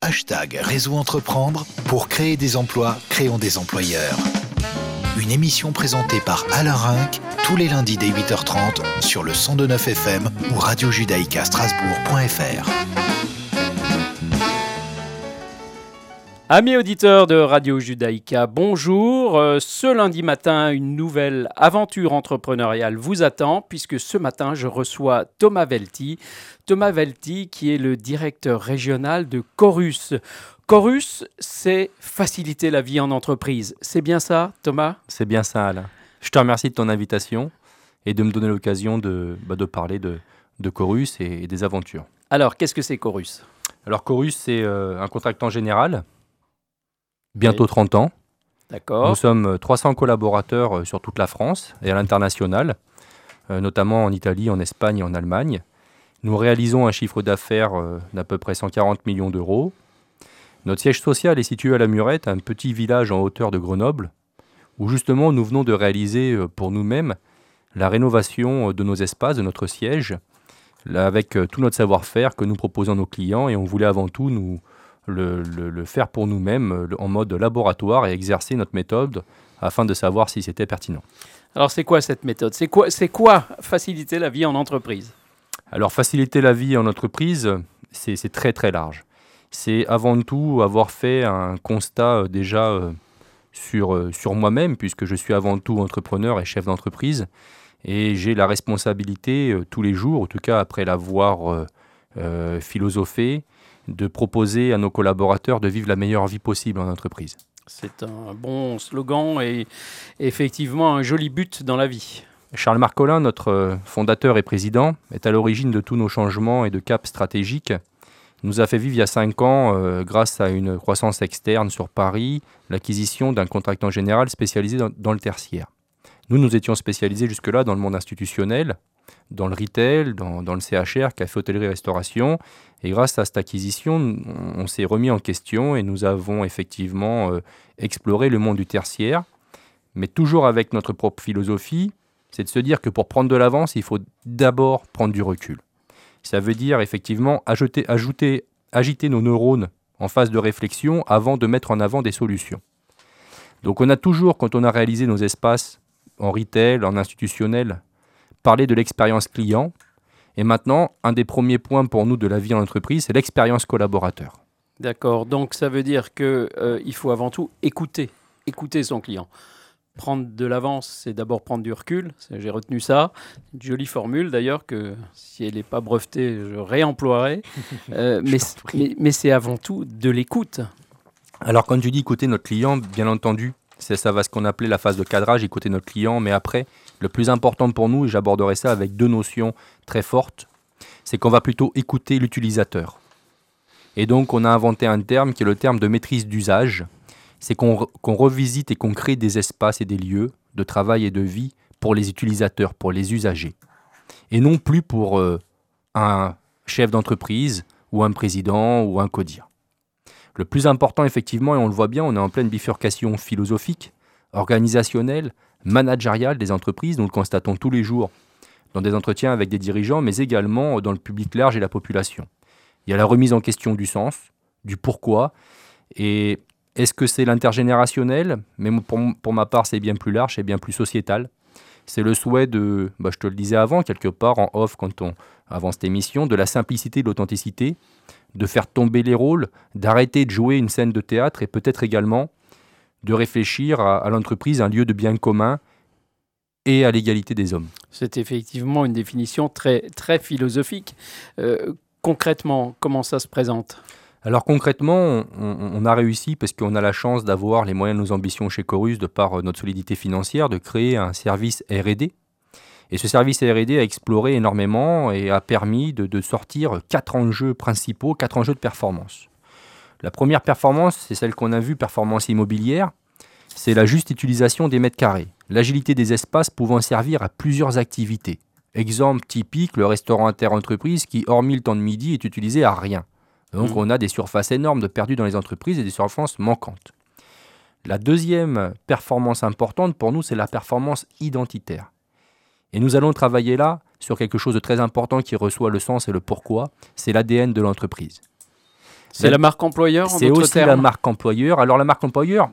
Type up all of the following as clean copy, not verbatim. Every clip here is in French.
#Réseau Entreprendre pour créer des emplois, créons des employeurs. Une émission présentée par Alain Rinck tous les lundis dès 8h30 sur le 102.9 FM ou radiojudaïka-strasbourg.fr. Amis auditeurs de Radio Judaïka, bonjour. Ce lundi matin, une nouvelle aventure entrepreneuriale vous attend puisque ce matin, je reçois Thomas Velti. Thomas Velti qui est le directeur régional de Corus. Corus, c'est faciliter la vie en entreprise. C'est bien ça, Thomas ? C'est bien ça, Alain. Je te remercie de ton invitation et de me donner l'occasion de parler de Corus et des aventures. Alors, qu'est-ce que c'est Corus ? Alors, Corus, c'est un contractant général. Bientôt 30 ans. D'accord. Nous sommes 300 collaborateurs sur toute la France et à l'international, notamment en Italie, en Espagne et en Allemagne. Nous réalisons un chiffre d'affaires d'à peu près 140 millions d'euros. Notre siège social est situé à La Murette, un petit village en hauteur de Grenoble, où justement nous venons de réaliser pour nous-mêmes la rénovation de nos espaces, de notre siège, là, avec tout notre savoir-faire que nous proposons à nos clients, et on voulait avant tout le faire pour nous-mêmes en mode laboratoire et exercer notre méthode afin de savoir si c'était pertinent. Alors c'est quoi cette méthode ? C'est quoi faciliter la vie en entreprise ? Alors faciliter la vie en entreprise, c'est très très large. C'est avant tout avoir fait un constat déjà sur moi-même, puisque je suis avant tout entrepreneur et chef d'entreprise, et j'ai la responsabilité tous les jours, en tout cas après l'avoir philosophé, de proposer à nos collaborateurs de vivre la meilleure vie possible en entreprise. C'est un bon slogan et effectivement un joli but dans la vie. Charles Marcolin, notre fondateur et président, est à l'origine de tous nos changements et de caps stratégiques. Il nous a fait vivre il y a 5 ans, grâce à une croissance externe sur Paris, l'acquisition d'un contractant général spécialisé dans le tertiaire. Nous étions spécialisés jusque-là dans le monde institutionnel, dans le retail, dans le CHR, café, hôtellerie, restauration. Et grâce à cette acquisition, on s'est remis en question et nous avons effectivement exploré le monde du tertiaire, mais toujours avec notre propre philosophie, c'est de se dire que pour prendre de l'avance, il faut d'abord prendre du recul. Ça veut dire effectivement agiter nos neurones en phase de réflexion avant de mettre en avant des solutions. Donc on a toujours, quand on a réalisé nos espaces en retail, en institutionnel, parlé de l'expérience client. Et maintenant, un des premiers points pour nous de la vie en entreprise, c'est l'expérience collaborateur. D'accord, donc ça veut dire qu'il faut avant tout écouter son client. Prendre de l'avance, c'est d'abord prendre du recul, j'ai retenu ça. Une jolie formule d'ailleurs que si elle n'est pas brevetée, je réemploierai. Mais c'est avant tout de l'écoute. Alors quand tu dis écouter notre client, bien entendu, ça va ce qu'on appelait la phase de cadrage, écouter notre client, mais après, le plus important pour nous, et j'aborderai ça avec 2 notions très fortes, c'est qu'on va plutôt écouter l'utilisateur. Et donc, on a inventé un terme qui est le terme de maîtrise d'usage. C'est qu'on revisite et qu'on crée des espaces et des lieux de travail et de vie pour les utilisateurs, pour les usagers. Et non plus pour un chef d'entreprise ou un président ou un codir. Le plus important, effectivement, et on le voit bien, on est en pleine bifurcation philosophique, organisationnelle, managériale des entreprises. Nous le constatons tous les jours dans des entretiens avec des dirigeants, mais également dans le public large et la population. Il y a la remise en question du sens, du pourquoi, et est-ce que c'est l'intergénérationnel ? Mais pour ma part, c'est bien plus large, c'est bien plus sociétal. C'est le souhait de, je te le disais avant, quelque part en off, avant cette émission, de la simplicité, de l'authenticité, de faire tomber les rôles, d'arrêter de jouer une scène de théâtre et peut-être également de réfléchir à l'entreprise, un lieu de bien commun et à l'égalité des hommes. C'est effectivement une définition très, très philosophique. Concrètement, comment ça se présente ? Alors concrètement, on a réussi, parce qu'on a la chance d'avoir les moyens de nos ambitions chez Corus, de par notre solidité financière, de créer un service R&D. Et ce service R&D a exploré énormément et a permis de sortir 4 enjeux principaux, 4 enjeux de performance. La première performance, c'est celle qu'on a vue, performance immobilière, c'est la juste utilisation des mètres carrés, l'agilité des espaces pouvant servir à plusieurs activités. Exemple typique, le restaurant inter-entreprise qui, hormis le temps de midi, est utilisé à rien. Donc on a des surfaces énormes de perdues dans les entreprises et des surfaces manquantes. La deuxième performance importante pour nous, c'est la performance identitaire. Et nous allons travailler là sur quelque chose de très important qui reçoit le sens et le pourquoi, c'est l'ADN de l'entreprise. C'est la marque employeur, en C'est d'autres aussi termes. la marque employeur. Alors la marque employeur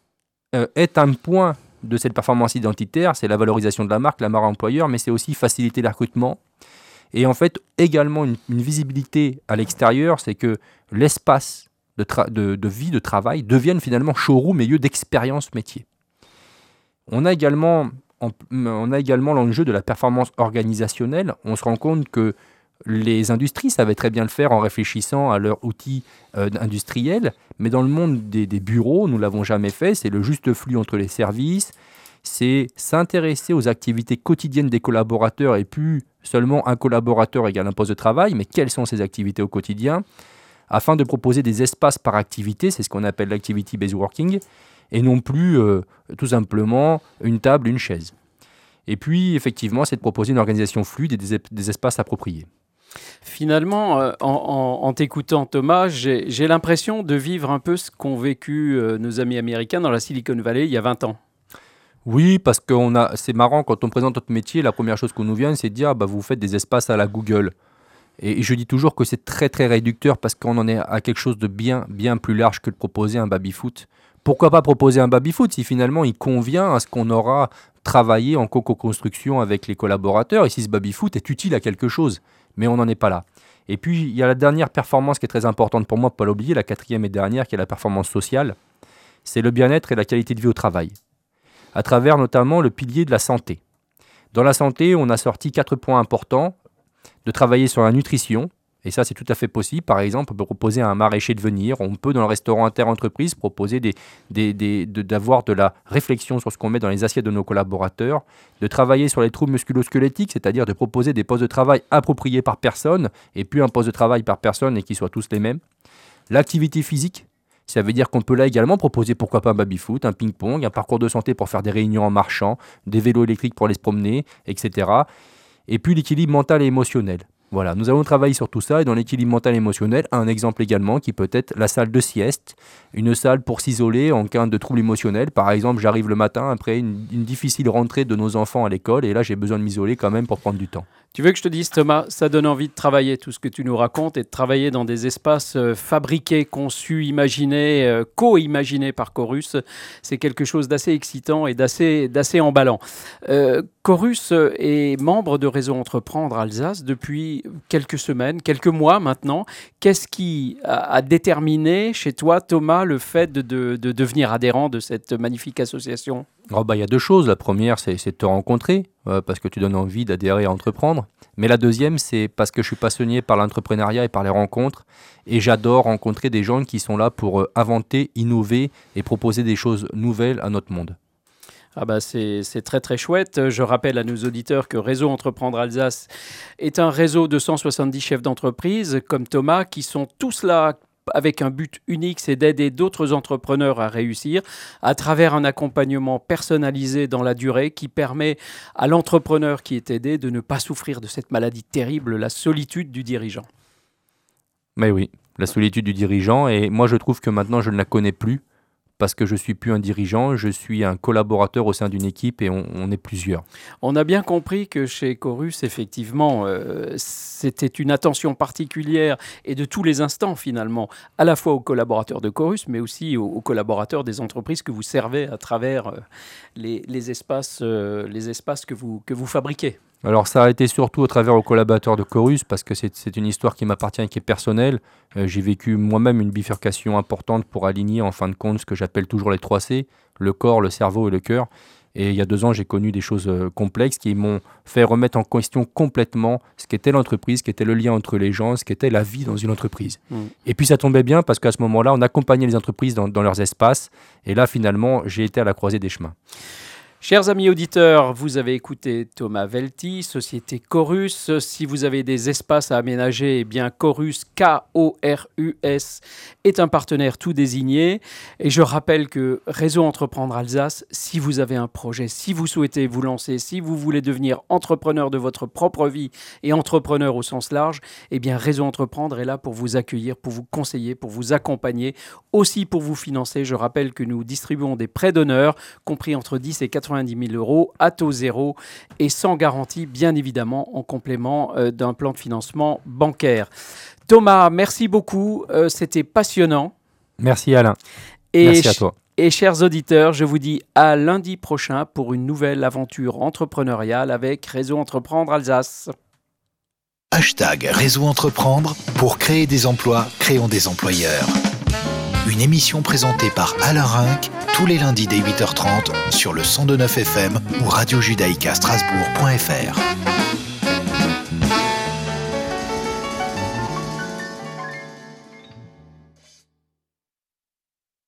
est un point de cette performance identitaire, c'est la valorisation de la marque employeur, mais c'est aussi faciliter le recrutement. Et en fait, également une visibilité à l'extérieur, c'est que l'espace de vie, de travail, devienne finalement showroom et lieu d'expérience métier. On a également l'enjeu de la performance organisationnelle. On se rend compte que les industries savaient très bien le faire en réfléchissant à leurs outils industriels, mais dans le monde des bureaux, nous ne l'avons jamais fait. C'est le juste flux entre les services, c'est s'intéresser aux activités quotidiennes des collaborateurs et plus seulement un collaborateur égale un poste de travail, mais quelles sont ces activités au quotidien, afin de proposer des espaces par activité, c'est ce qu'on appelle l'activity-based working, et non plus tout simplement une table, une chaise. Et puis, effectivement, c'est de proposer une organisation fluide et des espaces appropriés. Finalement, en t'écoutant, Thomas, j'ai l'impression de vivre un peu ce qu'ont vécu nos amis américains dans la Silicon Valley il y a 20 ans. Oui, parce que c'est marrant, quand on présente notre métier, la première chose qu'on nous vient, c'est de dire vous faites des espaces à la Google. Et je dis toujours que c'est très très réducteur parce qu'on en est à quelque chose de bien, bien plus large que de proposer un baby-foot. Pourquoi pas proposer un baby-foot si finalement il convient à ce qu'on aura travaillé en co-construction avec les collaborateurs et si ce baby-foot est utile à quelque chose. Mais on n'en est pas là. Et puis il y a la dernière performance qui est très importante pour moi, pas l'oublier, la quatrième et dernière, qui est la performance sociale. C'est le bien-être et la qualité de vie au travail, à travers notamment le pilier de la santé. Dans la santé, on a sorti 4 points importants, de travailler sur la nutrition, et ça c'est tout à fait possible. Par exemple, on peut proposer à un maraîcher de venir, on peut dans le restaurant inter-entreprise proposer d'avoir de la réflexion sur ce qu'on met dans les assiettes de nos collaborateurs, de travailler sur les troubles musculo-squelettiques, c'est-à-dire de proposer des postes de travail appropriés par personne, et plus un poste de travail par personne et qui soient tous les mêmes. L'activité physique, ça veut dire qu'on peut là également proposer pourquoi pas un baby-foot, un ping-pong, un parcours de santé pour faire des réunions en marchant, des vélos électriques pour aller se promener, etc. Et puis l'équilibre mental et émotionnel. Voilà, nous allons travailler sur tout ça et dans l'équilibre mental et émotionnel, un exemple également qui peut être la salle de sieste, une salle pour s'isoler en cas de troubles émotionnels. Par exemple, j'arrive le matin après une difficile rentrée de nos enfants à l'école et là j'ai besoin de m'isoler quand même pour prendre du temps. Tu veux que je te dise, Thomas, ça donne envie de travailler tout ce que tu nous racontes et de travailler dans des espaces fabriqués, conçus, imaginés, co-imaginés par Chorus. C'est quelque chose d'assez excitant et d'assez emballant. Chorus est membre de Réseau Entreprendre Alsace depuis quelques semaines, quelques mois maintenant. Qu'est-ce qui a déterminé chez toi, Thomas, le fait de devenir adhérent de cette magnifique association ? Il y a 2 choses. La première, c'est de te rencontrer, parce que tu donnes envie d'adhérer à entreprendre. Mais la deuxième, c'est parce que je suis passionné par l'entrepreneuriat et par les rencontres. Et j'adore rencontrer des gens qui sont là pour inventer, innover et proposer des choses nouvelles à notre monde. Ah bah c'est très très chouette. Je rappelle à nos auditeurs que Réseau Entreprendre Alsace est un réseau de 170 chefs d'entreprise comme Thomas qui sont tous là avec un but unique, c'est d'aider d'autres entrepreneurs à réussir à travers un accompagnement personnalisé dans la durée qui permet à l'entrepreneur qui est aidé de ne pas souffrir de cette maladie terrible, la solitude du dirigeant. Mais oui, la solitude du dirigeant, et moi je trouve que maintenant je ne la connais plus parce que je ne suis plus un dirigeant, je suis un collaborateur au sein d'une équipe et on est plusieurs. On a bien compris que chez Chorus, effectivement, c'était une attention particulière et de tous les instants finalement, à la fois aux collaborateurs de Chorus, mais aussi aux collaborateurs des entreprises que vous servez à travers les espaces que vous fabriquez. Alors ça a été surtout au travers aux collaborateurs de Chorus parce que c'est une histoire qui m'appartient et qui est personnelle. J'ai vécu moi-même une bifurcation importante pour aligner en fin de compte ce que j'appelle toujours les 3 C, le corps, le cerveau et le cœur. Et il y a 2 ans, j'ai connu des choses complexes qui m'ont fait remettre en question complètement ce qu'était l'entreprise, ce qu'était le lien entre les gens, ce qu'était la vie dans une entreprise. Et puis ça tombait bien parce qu'à ce moment-là, on accompagnait les entreprises dans leurs espaces. Et là, finalement, j'ai été à la croisée des chemins. Chers amis auditeurs, vous avez écouté Thomas Velti, Société Chorus. Si vous avez des espaces à aménager, eh bien Chorus, K-O-R-U-S, est un partenaire tout désigné. Et je rappelle que Réseau Entreprendre Alsace, si vous avez un projet, si vous souhaitez vous lancer, si vous voulez devenir entrepreneur de votre propre vie et entrepreneur au sens large, eh bien Réseau Entreprendre est là pour vous accueillir, pour vous conseiller, pour vous accompagner, aussi pour vous financer. Je rappelle que nous distribuons des prêts d'honneur, compris entre 10 et 90 000 euros à taux zéro et sans garantie, bien évidemment, en complément d'un plan de financement bancaire. Thomas, merci beaucoup, c'était passionnant. Merci Alain. Et Merci à toi. Et chers auditeurs, je vous dis à lundi prochain pour une nouvelle aventure entrepreneuriale avec Réseau Entreprendre Alsace. #Réseau Entreprendre. Pour créer des emplois, créons des employeurs. Une émission présentée par Alain Rinck tous les lundis dès 8h30 sur le 102.9 FM ou radiojudaïcastrasbourg.fr.